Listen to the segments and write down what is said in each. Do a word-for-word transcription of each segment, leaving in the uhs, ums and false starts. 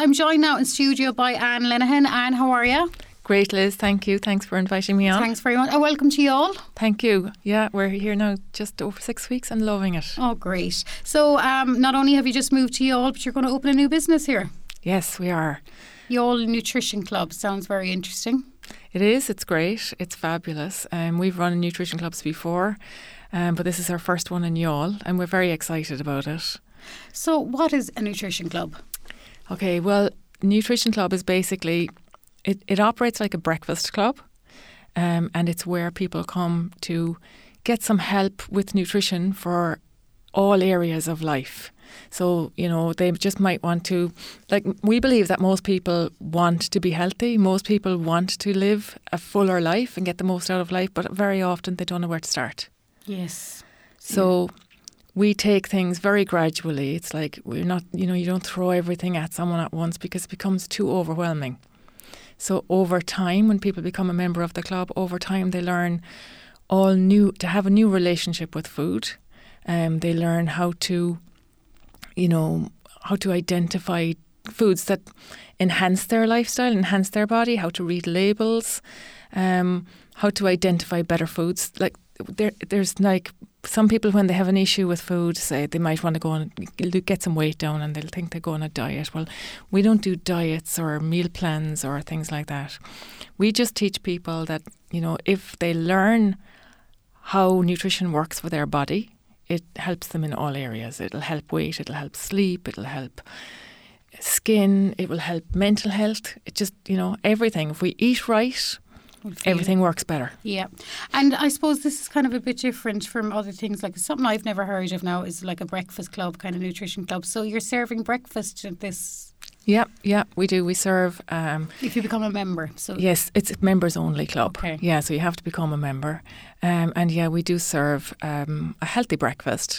I'm joined now in studio by Anne Linehan. Anne, how are you? Great, Liz. Thank you. Thanks for inviting me on. Thanks very much. And welcome to you all. Thank you. Yeah, we're here now just over six weeks and loving it. Oh, great. So um, not only have you just moved to Youghal, but you're going to open a new business here. Yes, we are. Youghal Nutrition Club. Sounds very interesting. It is. It's great. It's fabulous. Um, we've run nutrition clubs before, um, but this is our first one in Youghal, and we're very excited about it. So what is a nutrition club? Okay, well, nutrition club is basically... It, it operates like a breakfast club, um, and it's where people come to get some help with nutrition for all areas of life. So, you know, they just might want to, like, we believe that most people want to be healthy. Most people want to live a fuller life and get the most out of life, but very often they don't know where to start. Yes. So... Yeah. We take things very gradually. It's like we're not, you know, you don't throw everything at someone at once because it becomes too overwhelming. So over time, when people become a member of the club, over time they learn all new to have a new relationship with food. Um, they learn how to, you know, how to identify foods that enhance their lifestyle, enhance their body, how to read labels, um, how to identify better foods. Like there, there's like some people when they have an issue with food, say they might want to go and get some weight down and they'll think they go on a diet. Well, we don't do diets or meal plans or things like that. We just teach people that, you know, if they learn how nutrition works for their body, it helps them in all areas. It'll help weight, it'll help sleep, it'll help skin, it will help mental health. It just, you know, everything. If we eat right, everything works better. Yeah. And I suppose this is kind of a bit different from other things. Like something I've never heard of now is like a breakfast club, kind of nutrition club. So you're serving breakfast at this? Yeah, yeah, we do. We serve... Um, if you become a member. So yes, it's a members only club. Okay. Yeah, so you have to become a member. Um, and yeah, we do serve um, a healthy breakfast.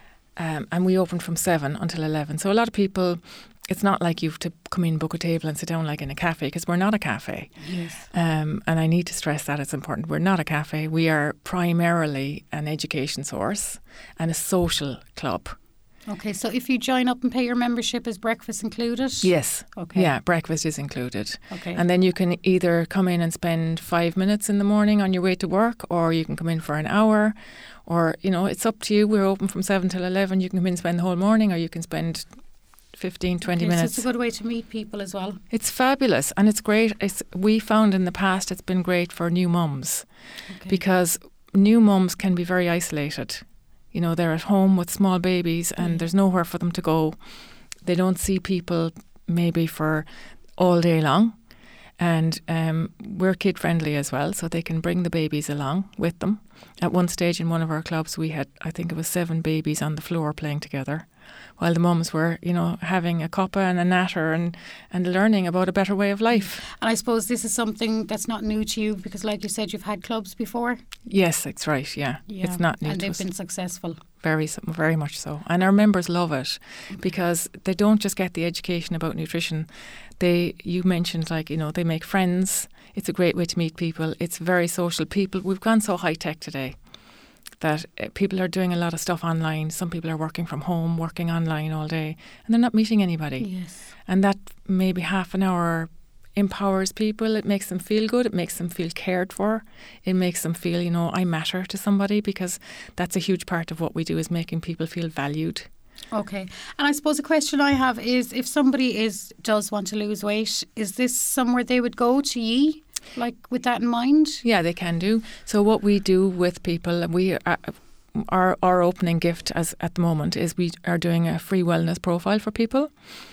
Um, and we open from seven until eleven. So a lot of people... It's not like you have to come in, book a table and sit down like in a cafe, because we're not a cafe. Yes. Um, and I need to stress that it's important. We're not a cafe. We are primarily an education source and a social club. Okay, so if you join up and pay your membership, is breakfast included? Yes. Okay. Yeah, breakfast is included. Okay. And then you can either come in and spend five minutes in the morning on your way to work, or you can come in for an hour, or, you know, it's up to you. We're open from seven till eleven. You can come in and spend the whole morning, or you can spend fifteen, twenty okay, minutes. So it's a good way to meet people as well. It's fabulous, and it's great. It's, we found in the past it's been great for new mums, okay. because new mums can be very isolated. You know, they're at home with small babies and yeah. there's nowhere for them to go. They don't see people maybe for all day long. And um, we're kid friendly as well, so they can bring the babies along with them. At one stage in one of our clubs, we had, I think it was seven babies on the floor playing together, while the mums were, you know, having a cuppa and a natter and, and learning about a better way of life. And I suppose this is something that's not new to you, because like you said, you've had clubs before. Yes, that's right, yeah. yeah. It's not new and to they've us. been successful. Very, very much so. And our members love it, because they don't just get the education about nutrition. They, you mentioned, like, you know, they make friends. It's a great way to meet people. It's very social. People, we've gone so high tech today that uh, people are doing a lot of stuff online. Some people are working from home, working online all day, and they're not meeting anybody. Yes. And that maybe half an hour empowers people. It makes them feel good. It makes them feel cared for. It makes them feel, you know, I matter to somebody, because that's a huge part of what we do, is making people feel valued. Okay. And I suppose a question I have is, if somebody is does want to lose weight, is this somewhere they would go to ye? Like with that in mind? Yeah, they can do. So what we do with people, we are, our our opening gift as at the moment is we are doing a free wellness profile for people.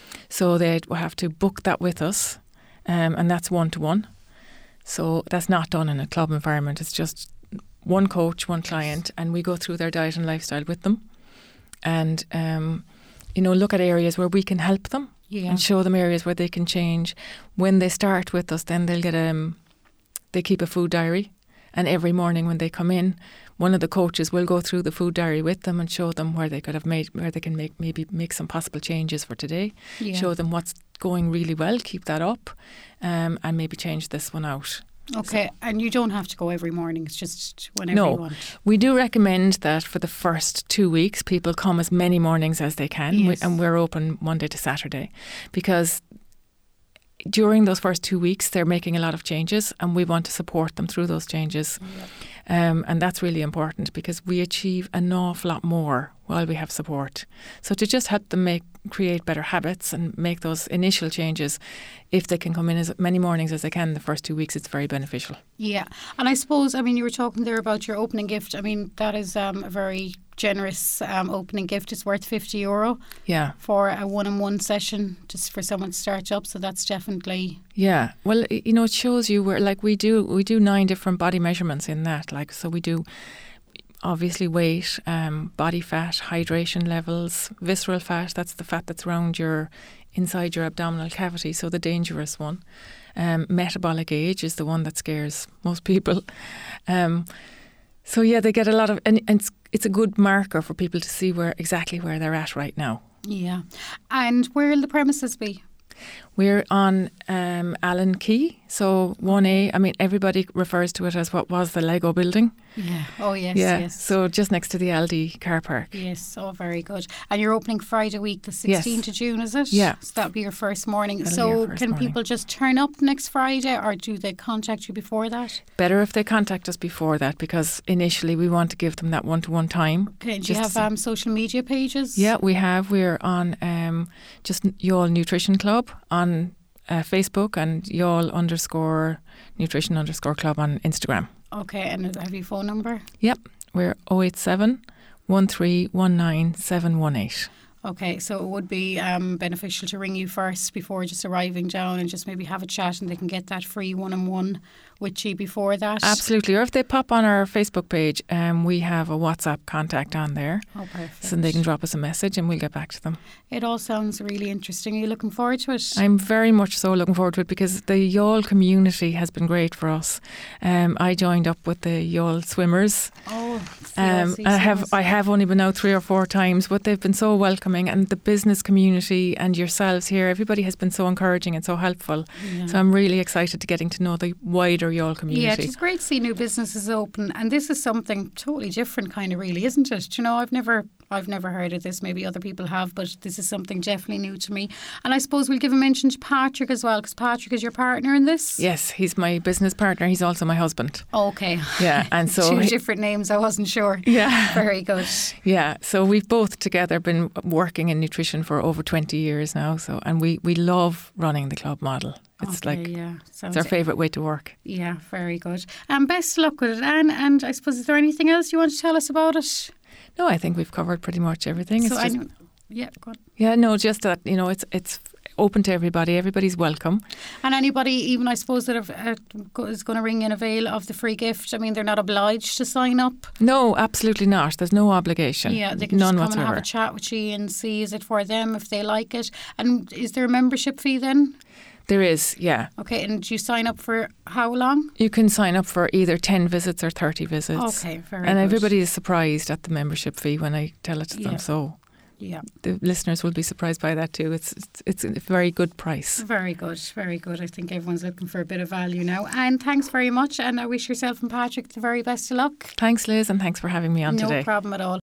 So they will have to book that with us, um, and that's one to one. So that's not done in a club environment. It's just one coach, one client, and we go through their diet and lifestyle with them, and um, you know, look at areas where we can help them. Yeah. And show them areas where they can change. When they start with us, then they'll get um, they keep a food diary, and every morning when they come in, one of the coaches will go through the food diary with them and show them where they could have made, where they can make maybe make some possible changes for today. Yeah. Show them what's going really well, keep that up, um, and maybe change this one out. Okay, so, and you don't have to go every morning, it's just whenever no, you want. We do recommend that for the first two weeks people come as many mornings as they can. Yes. we, and we're open Monday to Saturday, because during those first two weeks, they're making a lot of changes, and we want to support them through those changes. Yeah. Um, and that's really important because we achieve an awful lot more while we have support. So to just help them make create better habits and make those initial changes, if they can come in as many mornings as they can the first two weeks, it's very beneficial. Yeah. And I suppose, I mean, you were talking there about your opening gift. I mean, that is um, a very generous um, opening gift. It's worth fifty euro Yeah. for a one-on-one session just for someone to start up. So that's definitely... Yeah. Well, y- you know, it shows you where, like, we do, we do nine different body measurements in that. Like, so we do obviously weight, um, body fat, hydration levels, visceral fat, that's the fat that's around your, inside your abdominal cavity, so the dangerous one. Um, metabolic age is the one that scares most people. Um, so yeah, they get a lot of, and, and it's, it's a good marker for people to see where exactly where they're at right now. Yeah. And where will the premises be? We're on um, Allen Quay, so one A. I mean, everybody refers to it as what was the Lego building. Yeah. Oh, yes, yeah. yes. So just next to the Aldi car park. Yes, oh, very good. And you're opening Friday week, the sixteenth of June, is it? Yeah. So that'll be your first morning. That'll be so our first can morning. people just turn up next Friday, or do they contact you before that? Better if they contact us before that, because initially we want to give them that one-to-one time. Okay, do you Just have um, social media pages? Yeah, we have. We're on um, just Yall Nutrition Club on uh, Facebook, and Yall underscore Nutrition underscore Club on Instagram. Okay, and have you a phone number? Yep, we're oh eight seven, one three one nine, seven one eight. Okay, so it would be um, beneficial to ring you first before just arriving down and just maybe have a chat, and they can get that free one-on-one with you before that. Absolutely. Or if they pop on our Facebook page, um, we have a WhatsApp contact on there. Oh, perfect. So they can drop us a message and we'll get back to them. It all sounds really interesting. Are you looking forward to it? I'm very much so looking forward to it because the Yall community has been great for us. Um, I joined up with the Yall swimmers. Oh, Um, I have I have only been out three or four times, but they've been so welcoming, and the business community and yourselves here, everybody has been so encouraging and so helpful. Yeah. So I'm really excited to getting to know the wider Yall Yeah, community. it's great to see new businesses open, and this is something totally different, kind of, really, isn't it? You know, I've never, I've never heard of this. Maybe other people have, but this is something definitely new to me. And I suppose we'll give a mention to Patrick as well, because Patrick is your partner in this. Yes, he's my business partner. He's also my husband. Okay. Yeah, and so two he- different names. I wasn't sure. Yeah. Very good. Yeah, so we've both together been working in nutrition for over twenty years now. So, and we, we love running the club model. It's Okay, like yeah, it's sounds our favourite way to work. Yeah, very good. Um, best of luck with it, Anne. And I suppose, is there anything else you want to tell us about it? No, I think we've covered pretty much everything. It's so just, I know, yeah, go on. yeah, no, just that, you know, it's it's open to everybody. Everybody's welcome. And anybody, even I suppose, that have, uh, go- is going to ring in avail of the free gift, I mean, they're not obliged to sign up. No, absolutely not. There's no obligation. Yeah, they can None just come whatsoever. and have a chat with you and see is it for them if they like it. And is there a membership fee then? There is, yeah. Okay, and do you sign up for how long? You can sign up for either ten visits or thirty visits. Okay, very And good. everybody is surprised at the membership fee when I tell it to Yeah. them. So Yeah, the listeners will be surprised by that too. It's, it's it's a very good price. very good, very good. I think everyone's looking for a bit of value now. And thanks very much, and I wish yourself and Patrick the very best of luck. Thanks, Liz, and thanks for having me on No today. problem at all.